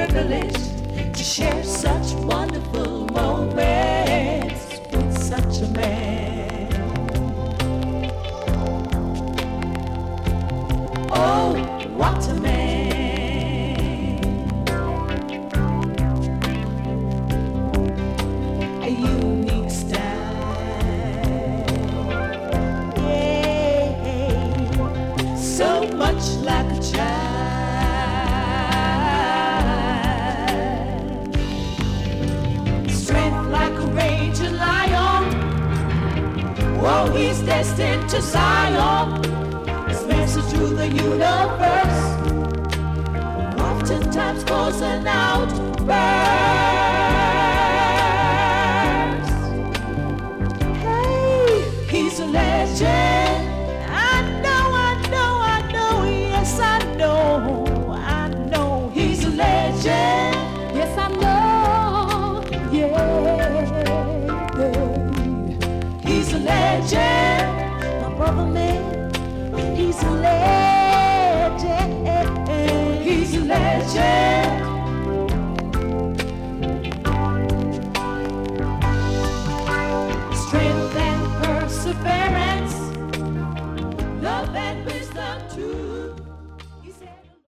privileged to share such wonderful moments with such a man. Oh, what a man. A unique style. Yeah. So much like a child. Oh, he's destined to Zion, his message to the universe, oftentimes cause an outburst. Hey, he's a legend. I know, yes I know, he's a legend. Yes, I know, He's a legend, my brother man. He's a legend. He's a legend. Strength and perseverance, love and wisdom.